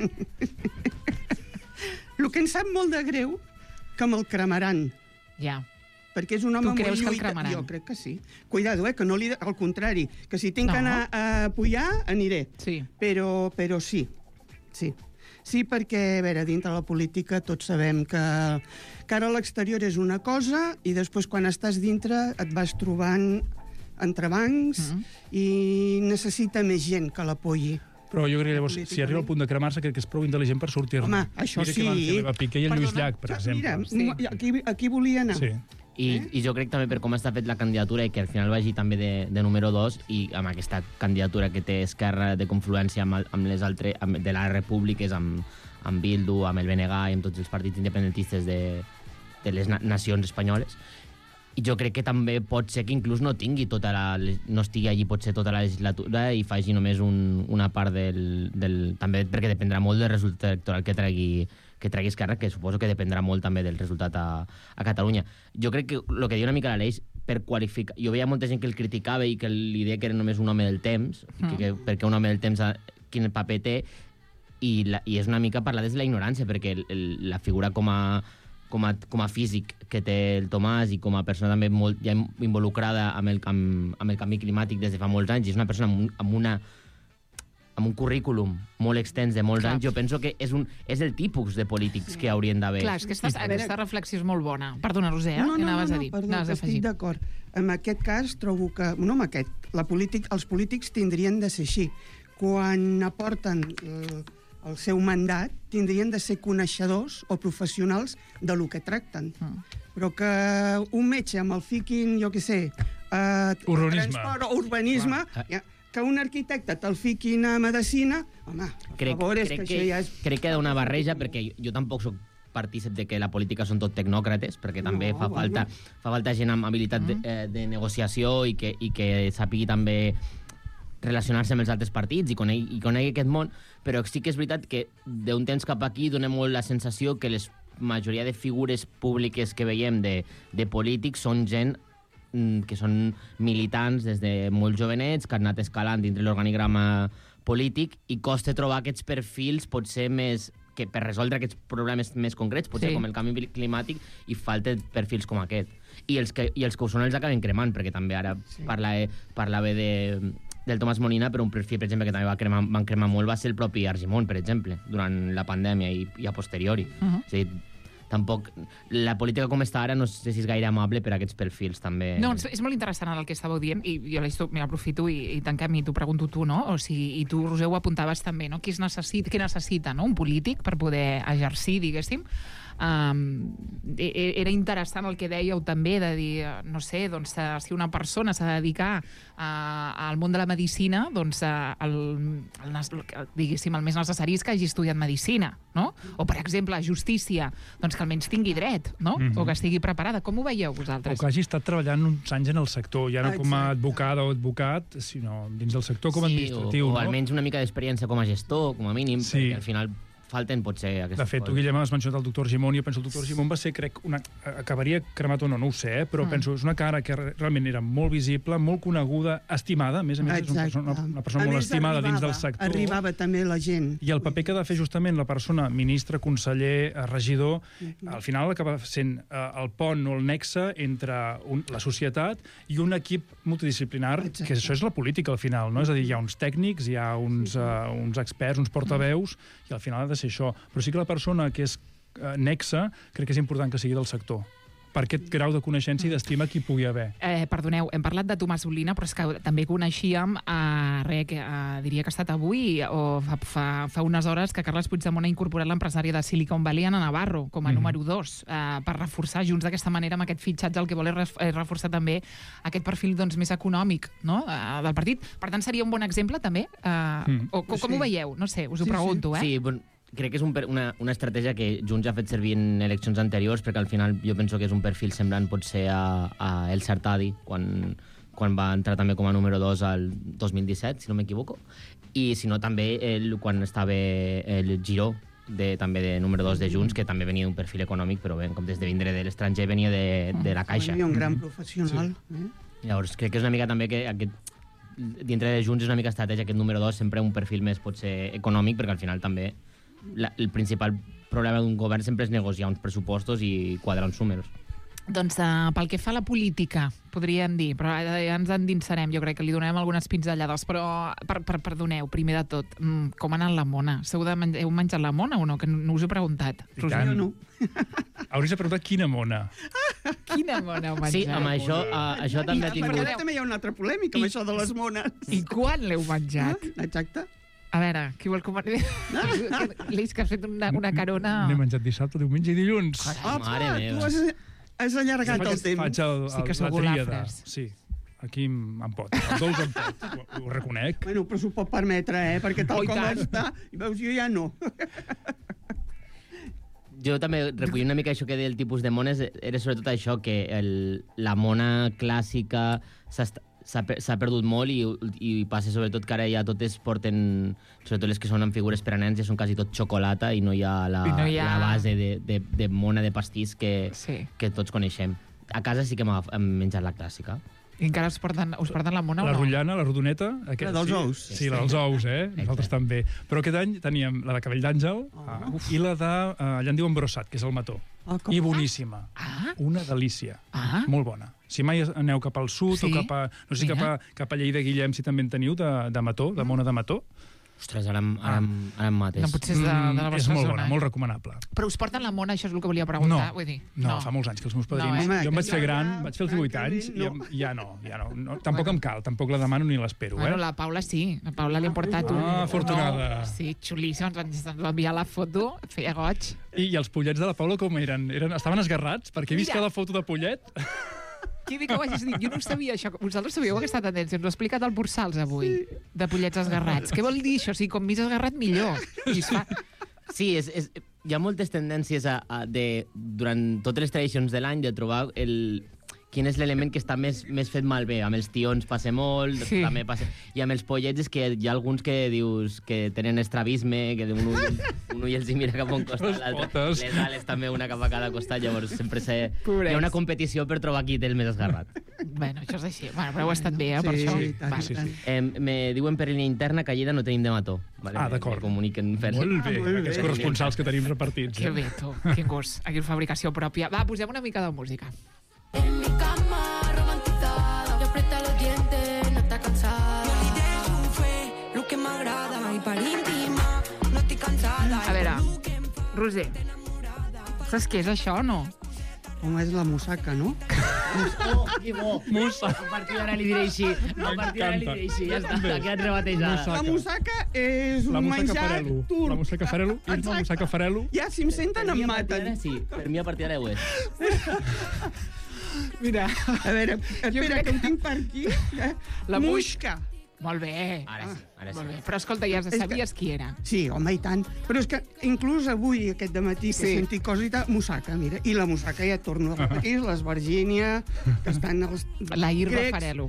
El que em sap molt de greu, que me'l cremaran. Ja. Perquè és un home Tu creus molt que el cremaran? Jo crec que sí. Cuidado, que no li... Al contrari, que si tinc que anar a Puyà, aniré. Sí. Però sí. Sí. Sí, perquè, a veure, dintre la política tots sabem que ara a l'exterior és una cosa i després quan estàs dintre et vas trobant entrebancs i necessita més gent que l'apoyi. Però jo crec que llavors, si arriba al punt de cremar-se, crec que és prou intel·ligent per sortir-ne. Home, això Mira sí. que van fer l'Eva Piqué i el Lluís Llach, per exemple. Mira, aquí volia anar. Sí. I jo crec també per com està fet la candidatura i que al final vagi també de número 2 i amb aquesta candidatura que té Esquerra de confluència amb les altres, de la República, amb Bildu, amb el BNG i amb tots els partits independentistes de les nacions espanyoles. I jo crec que també pot ser que inclús no tingui no estigui allí potser tota la legislatura i faci només una part també perquè dependrà molt del resultat electoral que tregui Esquerra, que suposo que dependrà molt també del resultat a Catalunya. Jo crec que el que diu una mica l'Aleix, per qualificar... Jo veia molta gent que el criticava i que li deia que era només un home del temps, perquè un home del temps quin paper té, i és una mica parlar des de la ignorància, perquè la figura com a físic que té el Tomàs i com a persona també molt ja involucrada amb el canvi climàtic des de fa molts anys, i és una persona amb un currículum molt extens de molts anys, jo penso que és el tipus de polítics que haurien d'haver. Clar, és que aquesta reflexió és molt bona. Perdona, Roser, què anaves a dir? Perdó, estic d'acord. En aquest cas trobo que... No amb aquest. Els polítics tindrien de ser així. Quan aporten el seu mandat, tindrien de ser coneixedors o professionals de lo que tracten. Però que un metge amb el fiquin, jo què sé... Urbanisme... Que un arquitecte te'l fiquin a medicina, home, per favor, és que això ja és... Crec que ha d'una barreja, perquè jo tampoc soc partícip de que la política són tot tecnòcrates, perquè també fa falta gent amb habilitat de negociació i que sàpigui també relacionar-se amb els altres partits i conegui aquest món, però sí que és veritat que d'un temps cap aquí dona molt la sensació que la majoria de figures públiques que veiem de polítics són gent que són militants des de molt jovenets, que han anat escalant dintre l'organigrama polític i costa trobar aquests perfils potser més que per resoldre aquests problemes més concrets, potser com el canvi climàtic, i falta perfils com aquest. I els que ho són els acaben cremant, perquè també ara parlava del Tomàs Molina, però un perfil, per exemple, que també van cremar molt va ser el propi Argimon, per exemple, durant la pandèmia i a posteriori. És a dir, tampoc... La política com està ara no sé si és gaire amable per a aquests perfils, també. No, és molt interessant el que estàveu dient, i jo aprofito i tanquem i t'ho pregunto tu, no? O sigui, i tu, Roser, ho apuntaves també, no? Què necessita, no? Un polític per poder exercir, diguéssim. Era interessant el que dèieu també de dir, no sé, doncs, si una persona s'ha de dedicar al món de la medicina, doncs diguéssim, el més necessari és que hagi estudiat medicina, no? O, per exemple, justícia, doncs que almenys tingui dret, no? O que estigui preparada. Com ho veieu vosaltres? O que hagi estat treballant uns anys en el sector, ja no com a advocada o advocat, sinó dins del sector com a administratiu. O almenys una mica d'experiència com a gestor, com a mínim, perquè al final falten potser aquestes coses. De fet, tu, Guillem, has mencionat el doctor Argimon, i jo penso que el doctor Argimon va ser, crec, acabaria cremat o no ho sé, però penso, és una cara que realment era molt visible, molt coneguda, estimada, a més, és una persona molt estimada dins del sector. Arribava també la gent. I el paper que ha de fer justament la persona, ministre, conseller, regidor, al final acaba sent el pont o el nexe entre la societat i un equip multidisciplinar, que això és la política al final, no? És a dir, hi ha uns tècnics, hi ha uns experts, uns portaveus, i al final ha de ser això. Però sí que la persona que és nexa crec que és important que sigui del sector, per aquest grau de coneixença i d'estima que hi pugui haver. Perdoneu, hem parlat de Tomàs Olina, però és que també coneixíem, diria que ha estat avui o fa unes hores, que Carles Puigdemont ha incorporat l'empresària de Silicon Valley, Ana Navarro, com a número 2, per reforçar Junts d'aquesta manera amb aquest fitxatge. El que vol és reforçar també aquest perfil més econòmic, no?, del partit. Per tant, seria un bon exemple també? Com ho veieu? No sé, us ho pregunto, eh? Sí, bueno, crec que és una estratègia que Junts ha fet servir en eleccions anteriors, perquè al final jo penso que és un perfil semblant potser a El Sartadi, quan va entrar també com a número 2 al 2017, si no m'equivoco, i si no també quan estava el Giró, també de número 2 de Junts, que també venia d'un perfil econòmic, però bé, en comptes de vindre de l'estranger, venia de la Caixa. Venia un gran professional. Llavors, crec que és una mica també que dintre de Junts és una mica estratègia, aquest número 2, sempre un perfil més potser econòmic, perquè al final també el principal problema d'un govern sempre és negociar uns pressupostos i quadrar uns números. Doncs pel que fa a la política, podríem dir, però ja ens endinsarem, jo crec que li donarem algunes pinzellades, però perdoneu, primer de tot, com ha anat la mona? Heu menjat la mona o no? Que no us he preguntat. Jo no. Hauries de preguntar quina mona. Quina mona heu menjat? Sí, amb això també ha tingut... També hi ha una altra polèmica amb això de les mones. I quan l'heu menjat? Exacte. A veure, qui vol comentar? L'Eix, que has fet una carona... N'he menjat dissabte, diumenge i dilluns. Mare meva. Tu has allargat el temps. Sí que sou golafres. Sí, aquí em pot. Els ous em pot, ho reconec. Bueno, però s'ho pot permetre, perquè tal com està, veus, jo ja no. Jo també recollint una mica això que deia el tipus de mones, era sobretot això, que la mona clàssica s'ha perdut molt i passa sobretot que ara ja totes porten, sobretot les que són amb figures per a nens, ja són quasi tot xocolata i no hi ha la base de mona de pastís que tots coneixem. A casa sí que hem menjat la clàssica. I encara us porten la mona o no? La rotllana, la rodoneta. La dels ous. Sí, la dels ous, nosaltres també. Però aquest any teníem la de cabell d'àngel i la de, allà en diuen brossat, que és el mató. I boníssima. Una delícia. Molt bona. Si mai aneu cap al sud o cap a... No sé si cap a Lleida, Guillem, si també en teniu, de mató, de mona de mató. Ostres, ara em mates. No, potser és de la vostra zona. És molt bona, zona, molt recomanable. Però us porten la mona, això és el que volia preguntar? No, fa molts anys que els meus padrins... Jo em vaig fer gran, vaig fer els 18 anys, i ja no. Tampoc em cal, tampoc la demano ni l'espero. Bueno, la Paula sí, la Paula li han portat un... afortunada. Sí, xulíssim, ens va enviar la foto, feia goig. I els pollets de la Paula com eren? Estaven esgarrats? Perquè he vist cada foto de pollet... Que bé que ho hagis dit. Jo no sabia això. Vosaltres sabíeu aquesta tendència. Ens ho ha explicat el Bursals avui, de pollets esgarrats. Què vol dir això? Com més esgarrat, millor. Sí, hi ha moltes tendències durant totes les tradicions de l'any de trobar quin és l'element que està més fet malbé. Amb els tions passa molt, també passa... I amb els pollets és que hi ha alguns que dius que tenen estrabisme, que un ull els hi mira cap a un costat, l'altre les ales també una cap a cada costat, llavors sempre hi ha una competició per trobar qui té el més esgarrat. Bueno, això és així. Bueno, però heu estat bé, per això. Sí. Me diuen per línia interna que a Lleida no tenim de mató. D'acord. Comuniquen molt bé, aquests corresponsals que tenim repartits. Que bé, tu. Quin gust. Aquí fabricació pròpia. Va, posem una mica de música. En mi cama romantizada, y aprieta los dientes, no está cansada. Yo li deixo fer lo que m'agrada i per íntima no estic cansada. A veure, Roser, saps què és això o no? Com és la mussaca, no? Que bo! A partir d'ara li diré així. Ja està, ha quedat rebatejada. La mussaca és un menjar turc. La mussaca farelo. La mussaca farelo. Ja, si em senten, em maten. Sí, per mi a partir d'ara ho és. Mira. A veure, espera, que ho tinc per aquí. La musca. Molt bé. Ara sí. Molt bé. Però escolta, ja sabies qui era. Sí, home, i tant. Però és que inclús avui, aquest dematí, que he sentit cosa i tal, mussaca, mira. I la mussaca, ja torno a repetir, les Virgínia, que estan els la Irba Farelo.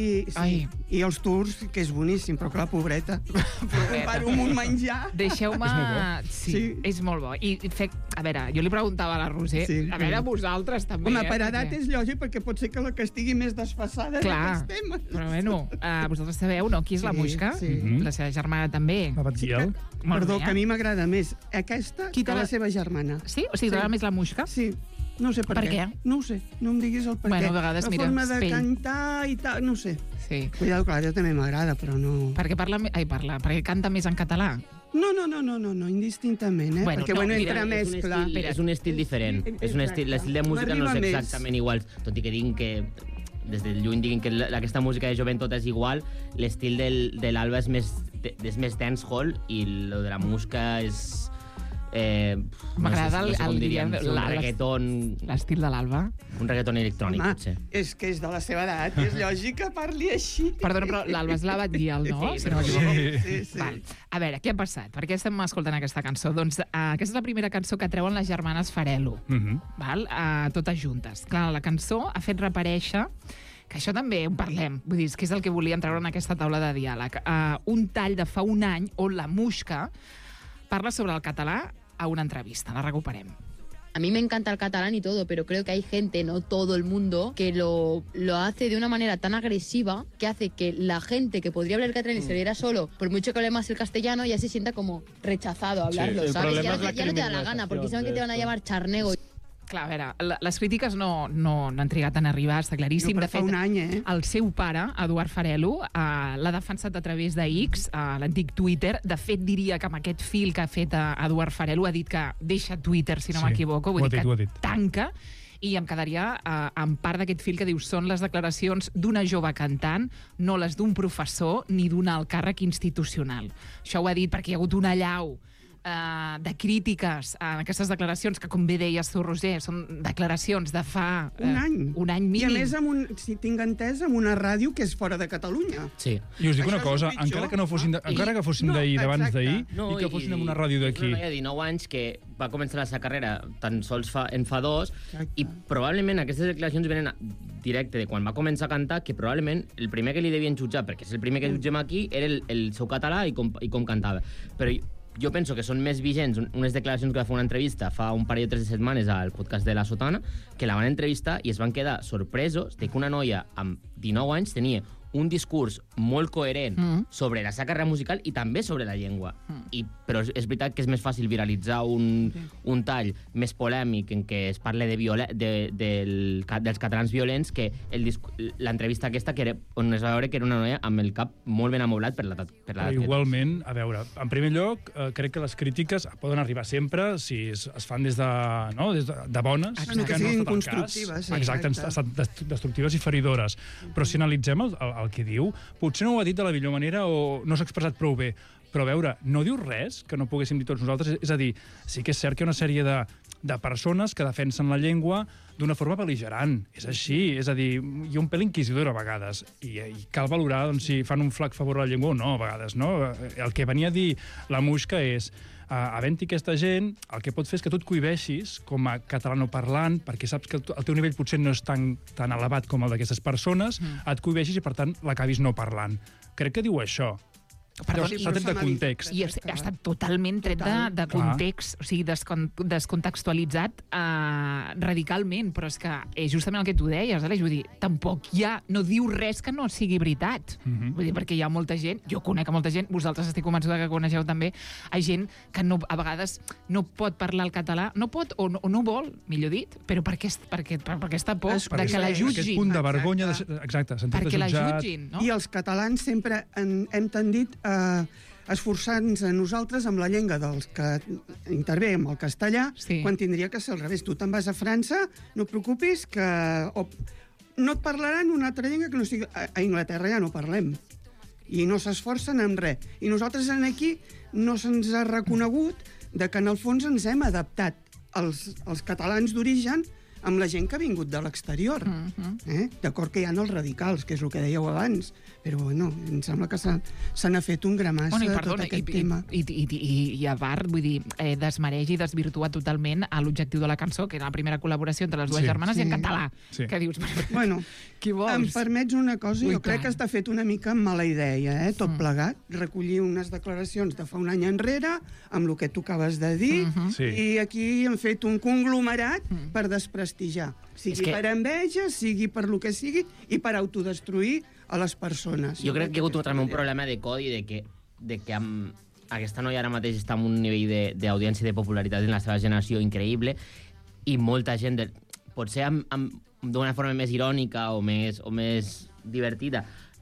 I els turcs, que és boníssim, però clar, pobreta. Comparo amb un menjar. Deixeu-me... Sí, és molt bo. I a veure, jo li preguntava a la Roser, a veure, vosaltres també. Home, per edat és lògic, perquè pot ser que la que estigui més desfassada d'aquests temes. Però bueno, vosaltres sabeu, no? Qui és la Musca? La seva germana també. La Batziel. Perdó, que a mi m'agrada més aquesta que la seva germana. Sí? O sigui, t'agrada més la Musca? Sí. No sé per què. No ho sé, no em diguis el per què. Bueno, a vegades, mira, la forma de cantar i tal, no sé. Sí. Cuidado, clar, jo també m'agrada, però no... Perquè canta més en català? No, indistintament, Bueno, perquè, no, entra Mira, mescla... és un estil diferent. L'estil de música no és M'arriba més. exactament igual, tot i que diguin que des del lluny diguin que aquesta música de jovent tot és igual, l'estil de l'Alba és més dancehall i lo de la música és... M'agrada no sé com diríem, un reggaeton... L'estil de l'Alba. Un reggaeton electrònic, Home, potser. és que és de la seva edat, és lògic que parli així. Perdona, però l'Alba és la Batguial, no? Sí, Si no m'equivoco. Sí. Val. A veure, què ha passat? Per què estem escoltant aquesta cançó? Doncs aquesta és la primera cançó que treuen les germanes Farelo, val? Totes juntes. Clar, la cançó ha fet reparèixer que això també en parlem, vull dir, que és el que volíem treure en aquesta taula de diàleg. Un tall de fa un any on la Muixca parla sobre el català a una entrevista. La recuperem. A mí me encanta el catalán y todo, pero creo que hay gente, no todo el mundo, que lo hace de una manera tan agresiva que hace que la gente que podría hablar catalán y se viera solo, por mucho que hable más el castellano, ya se sienta como rechazado a hablarlo, ¿sabes? Ya no te da la gana, porque saben que te van a llamar charnego. Clar, a veure, les crítiques no han trigat en arribar, està claríssim. No, de fet, un any, el seu pare, Eduard Farelo, l'ha defensat a través de X, l'antic Twitter. De fet, diria que amb aquest fil que ha fet Eduard Farelo ha dit que deixa Twitter, si no m'equivoco, vull dir que tanca, i em quedaria en part d'aquest fil que diu són les declaracions d'una jove cantant, no les d'un professor ni d'un alt càrrec institucional. Això ho ha dit perquè hi ha hagut una allau de crítiques a aquestes declaracions que, com bé deies tu, Roger, són declaracions de fa un any mínim. I a més, si tinc entès, amb una ràdio que és fora de Catalunya. Sí. I us dic una cosa, encara que fossin d'ahir, d'abans d'ahir, i que fossin en una ràdio d'aquí. Una noia de 19 anys que va començar la seva carrera tan sols fa 2, i probablement aquestes declaracions venen directe de quan va començar a cantar, que probablement el primer que li devien jutjar, perquè és el primer que jutgem aquí, era el seu català i com cantava. Però jo penso que són més vigents unes declaracions que va fer una entrevista fa un parell o 3 setmanes al podcast de La Sotana, que la van entrevistar i es van quedar sorpresos de que una noia amb 19 anys tenia un discurs molt coherent sobre la seva carrera musical i també sobre la llengua. Però és veritat que és més fàcil viralitzar un tall més polèmic en què es parla dels catalans violents que l'entrevista aquesta on es va veure que era una noia amb el cap molt ben amoblat per l'edat. Igualment, a veure, en primer lloc, crec que les crítiques poden arribar sempre si es fan des de bones. Que siguin constructives. Exacte, han estat destructives i feridores. Però si analitzem el que diu, potser no ho ha dit de la millor manera o no s'ha expressat prou bé, però a veure, no diu res que no poguéssim dir tots nosaltres. És a dir, sí que és cert que hi ha una sèrie de persones que defensen la llengua d'una forma bel·ligerant. És així, és a dir, hi ha un pèl inquisidor a vegades, i cal valorar si fan un flac favor a la llengua o no, a vegades, no? El que venia a dir la Muixca és havent-hi aquesta gent, el que pot fer és que tu et cohibeixis com a catalanoparlant, perquè saps que el teu nivell potser no és tan elevat com el d'aquestes persones, et cohibeixis i, per tant, l'acabis no parlant. Crec que diu això. S'ha tret de context. I ha estat totalment tret de context, o sigui, descontextualitzat radicalment, però és que és justament el que tu deies, Aleix, vull dir, tampoc no diu res que no sigui veritat. Vull dir, perquè hi ha molta gent, jo conec molta gent, vosaltres estic convençuda que coneixeu també, hi ha gent que a vegades no pot parlar el català, no pot o no vol, millor dit, però per aquesta por de que la jutgin. Aquest punt de vergonya, exacte, sentit de jutjat. Perquè la jutgin, no? I els catalans sempre hem tendit a esforçar-nos a nosaltres amb la llengua dels que intervé amb el castellà, quan tindria que ser al revés. Tu te'n vas a França, no et preocupis, que no et parlaran una altra llengua que no sigui... A Anglaterra ja no parlem. I no s'esforcen en res. I nosaltres aquí no se'ns ha reconegut de que en el fons ens hem adaptat els catalans d'origen amb la gent que ha vingut de l'exterior. D'acord que hi ha els radicals, que és el que dèieu abans, però bueno, em sembla que se n'ha fet un gramassa de tot aquest tema. I a part, vull dir, desmereix i desvirtua totalment l'objectiu de la cançó, que era la primera col·laboració entre les dues germanes i en català. Que dius, bueno, qui vols? Em permets una cosa? Jo crec que està fet una mica amb mala idea, tot plegat. Recollir unes declaracions de fa un any enrere, amb el que tu acabes de dir, i aquí hem fet un conglomerat per desprestigiar. Sigui per enveja, sigui per lo que sigui, i per autodestruir a les persones. Jo crec que hi ha hagut també un problema de codi de que aquesta noia ara mateix està en un nivell d'audiència i de popularitat en la seva generació increïble i molta gent, potser d'una forma més irònica o més divertida,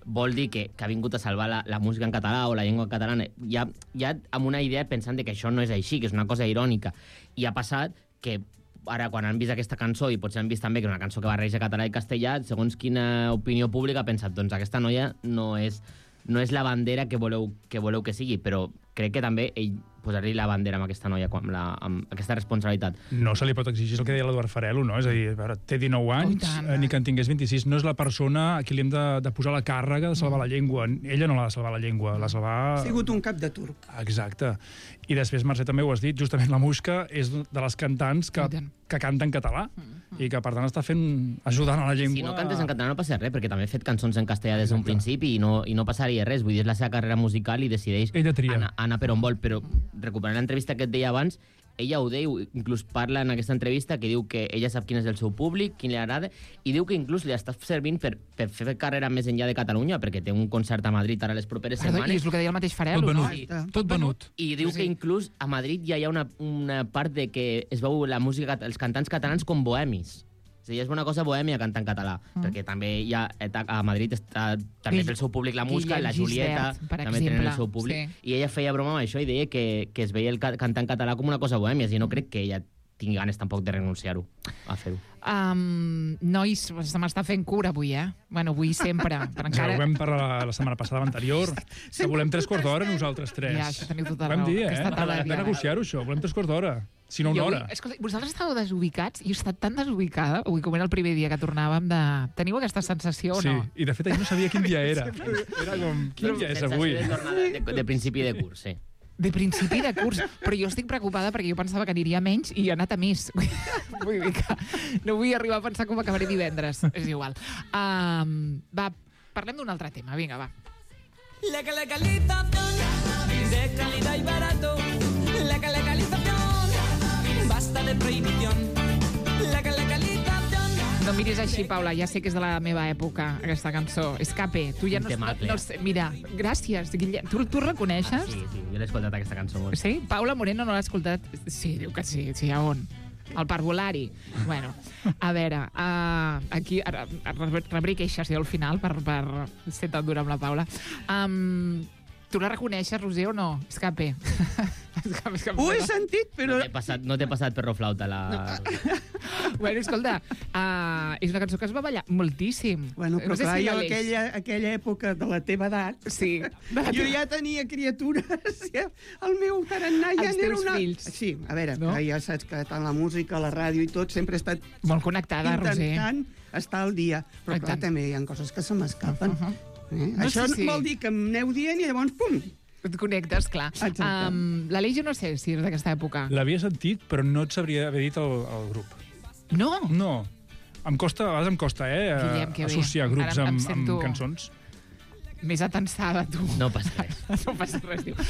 vol dir que ha vingut a salvar la música en català o la llengua catalana, ja amb una idea pensant que això no és així, que és una cosa irònica. I ha passat que ara, quan han vist aquesta cançó, i potser han vist també que és una cançó que barreja català i castellà, segons quina opinió pública ha pensat, doncs aquesta noia no és la bandera que voleu que sigui, però crec que també ell posar-li la bandera amb aquesta noia, amb aquesta responsabilitat. No se li pot exigir el que deia l'Eduard Farelo, no? És a dir, té 19 anys, ni que en tingués 26. No és la persona a qui li hem de posar la càrrega de salvar la llengua. Ella no l'ha de salvar la llengua, l'ha de salvar... Ha sigut un cap de turc. Exacte. I després, Mercè, també ho has dit, justament la Muixca és de les cantants que canta en català i que, per tant, està ajudant a la llengua... Si no cantes en català no passa res, perquè també he fet cançons en castellà des d'un principi i no passaria res. Vull dir, és la seva carrera musical i decideix anar per on vol, però recuperant l'entrevista que et deia abans, ella ho diu, inclús parla en aquesta entrevista que diu que ella sap quin és el seu públic, quin li agrada, i diu que inclús li està servint per fer carrera més enllà de Catalunya, perquè té un concert a Madrid ara les properes setmanes. I és el que deia el mateix Farelo, no? Tot venut. I diu que inclús a Madrid ja hi ha una part de que es veu la música, els cantants catalans com bohemis. És a dir, és una cosa bohèmia cantar en català, perquè també hi ha a Madrid també té el seu públic la Muixca, la Julieta també tenen el seu públic, i ella feia broma amb això i deia que es veia el cantar en català com una cosa bohèmia, i no crec que ella tingui ganes tampoc de renunciar-ho, a fer-ho. Nois, se m'està fent cura avui, Bueno, avui sempre. Però encara... Ja ho vam parlar la setmana passada anterior, que volem 3 quarts d'hora nosaltres 3. Ja, això teniu tota la raó. Vam dir, Hem de negociar-ho, això. Volem 3 quarts d'hora. Si no, una hora. Escolta, vosaltres estàveu desubicats i he estat tan desubicada, avui com era el primer dia que tornàvem Teniu aquesta sensació o no? Sí, i de fet ahir no sabia quin dia era. Era com, quin dia és avui? De principi de curs, sí. De principi de curs, però jo estic preocupada perquè jo pensava que aniria menys i he anat a més. Vull dir que no vull arribar a pensar com acabaré divendres. És igual. Va, parlem d'un altre tema. Vinga, va. La legalización de calidad y barato. La legalización basta de prohibición. La legalización. No miris així, Paula, ja sé que és de la meva època, aquesta cançó. Escape, tu ja no sé. Mira, gràcies, Guillem. Tu reconeixes? Sí, jo l'he escoltat, aquesta cançó molt. Sí? Paula Moreno no l'ha escoltat? Sí, diu que sí. Sí, a on? Al parvulari. Bueno, a veure, aquí rebré queixes jo al final per ser tan dura amb la Paula. Tu la reconeixes, Roser, o no? Escape. Ho he sentit, però... No t'he passat per flauta la... Bueno, escolta, és una cançó que es va ballar moltíssim. Bueno, però clar, jo aquella època de la teva edat, sí, jo ja tenia criatures, el meu tarannà ja era una... fills. Sí, a veure, no? Ja saps que tant la música, la ràdio i tot, sempre he estat... Molt connectada, Roser. Intentant estar al dia, però clar, també hi ha coses que se m'escapen. Això vol dir que em aneu dient i llavors, pum! Et connectes, clar. L'Aleix jo no sé si és d'aquesta època. L'havia sentit, però no et sabria haver dit el grup. No? No. A vegades em costa, Guillem, associar grups amb cançons. Més atensada, tu. No passa res. No passa res, diu.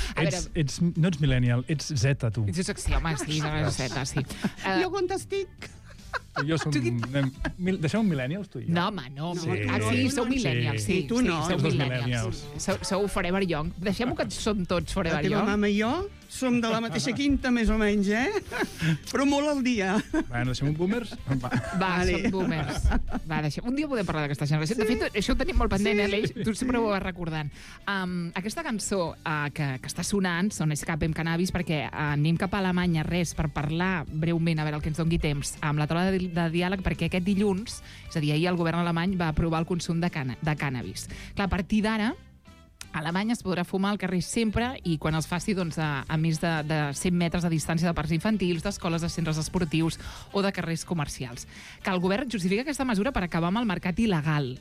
No ets millennial, ets Z, tu. Sí, home, sí, Z, sí. Jo on estic? Jo som... Deixeu millennials, tu i jo? No, home, no. Sí, sou millennials, sí. Tu no. Sou millennials. Sou forever young. Deixem-ho que som tots forever young. La teva mama i jo som de la mateixa quinta, més o menys, Però molt al dia. Bueno, deixem un boomers? Va, som boomers. Va, deixem. Un dia podem parlar d'aquesta generació. De fet, això ho tenim molt pendent, Aleix. Tu sempre ho vas recordant. Aquesta cançó que està sonant són Escape amb Cannabis, perquè anem cap a Alemanya, per parlar breument, a veure el que ens doni temps, amb la taula de diàleg, perquè aquest dilluns, és a dir, ahir el govern alemany va aprovar el consum de cannabis. Clar, a partir d'ara, a Alemanya es podrà fumar al carrer sempre i quan es faci a més de 100 metres de distància de parcs infantils, d'escoles, de centres esportius o de carrers comercials. Que el govern justifica aquesta mesura per acabar amb el mercat il·legal.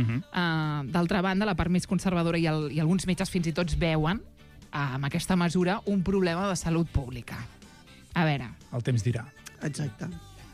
D'altra banda, la part més conservadora i alguns metges fins i tot veuen amb aquesta mesura un problema de salut pública. A veure... El temps dirà. Exacte.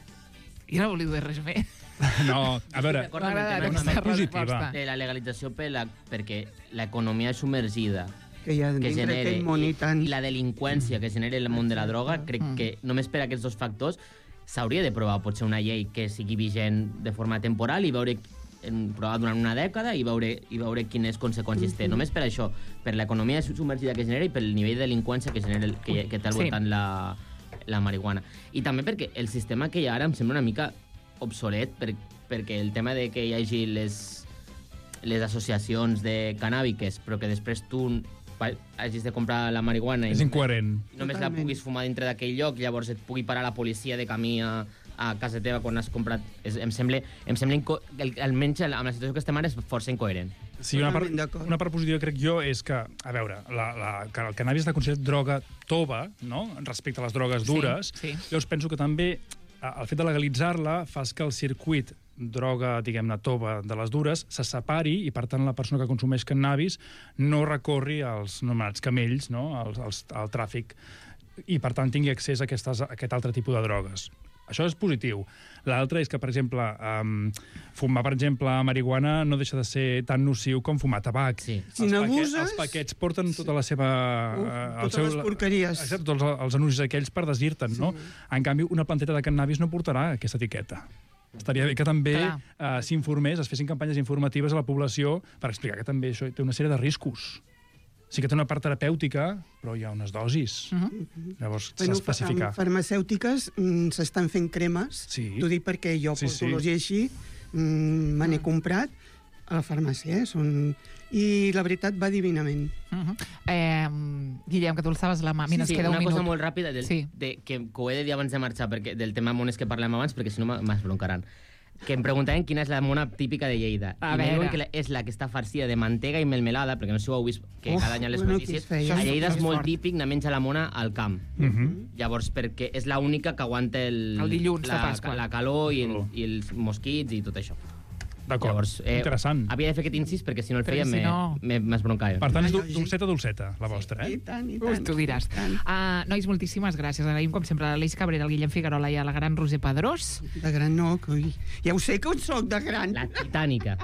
Jo no volia dir res més. No, a veure, una més positiva. De la legalització perquè l'economia submergida que genera i la delinqüència que genera el món de la droga, crec que només per aquests dos factors s'hauria de provar potser una llei que sigui vigent de forma temporal i provar durant una dècada i veure quines conseqüències té. Només per això, per l'economia submergida que genera i pel nivell de delinqüència que té al voltant la marihuana. I també perquè el sistema que hi ha ara em sembla una mica obsolet perquè el tema de que hi hagi les associacions de cannàbiques, però que després tu hagis de comprar la marihuana És incoherent. Només la puguis fumar dintre d'aquell lloc, llavors et pugui parar la policia de camí a casa teva quan has comprat... Em sembla almenys amb la situació que estem ara és força incoherent. Sí, una part positiva, crec jo, és que, a veure, que el cannabis està considerat droga tova, no?, respecte a les drogues dures. Sí. Llavors penso que també el fet de legalitzar-la fa que el circuit droga, diguem-ne, tova de les dures se separi i, per tant, la persona que consumeix cannabis no recorri als anomenats camells, no?, al tràfic, i, per tant, tingui accés a aquest altre tipus de drogues. Això és positiu. L'altre és que, per exemple, fumar, per exemple, marihuana no deixa de ser tan nociu com fumar tabac. Si n'abuses... Els paquets porten tota la seva... totes les porqueries. Exacte, tots els anuncis aquells per desir-te'n, no? En canvi, una planteta de cannabis no portarà aquesta etiqueta. Estaria bé que també s'informés, es fessin campanyes informatives a la població per explicar que també això té una sèrie de riscos. Sí que té una part terapèutica, però hi ha unes dosis. Llavors s'ha d'especificar. Farmacèutiques s'estan fent cremes. T'ho dic perquè jo porto l'os i així, me n'he comprat a la farmàcia, i la veritat va divinament. Guillem, que tu alçaves la mà. Mira, ens queda un minut. Una cosa molt ràpida, que ho he de dir abans de marxar, del tema mones que parlem abans, perquè si no m'esbroncaran. Que em preguntaven quina és la mona típica de Lleida. I me diuen que és la que està farcida de mantega i melmelada, perquè no sé si ho heu vist, que cada any a les notícies. A Lleida és molt típic anar a menjar la mona al camp. Llavors, perquè és l'única que aguanta el dilluns de Pasqua, la calor i els mosquits i tot això. D'acord, interessant. Havia de fer aquest incís perquè si no el feia m'esbroncava. Per tant, és dolceta, dolceta, la vostra, I tant, i tant. Tu diràs. Nois, moltíssimes gràcies. Agraïm, com sempre, a l'Aleix Cabrera, al Guillem Figuerola i a la gran Roser Pedrós. De gran no, ja ho sé que soc de gran. La titànica.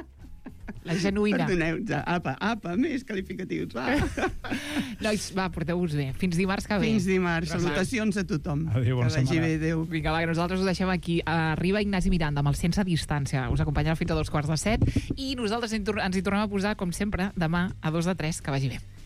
La genuïna. Perdoneu, apa, més qualificatius, va. Nois, va, porteu-vos bé. Fins dimarts que ve. Fins dimarts. Salutacions a tothom. Adéu, bona setmana. Que vagi bé, adéu. Vinga, va, que nosaltres us deixem aquí. Arriba Ignasi Miranda amb el Sense Distància. Us acompanyarà fins a 2:15 i nosaltres ens hi tornem a posar, com sempre, demà a 2:03. Que vagi bé.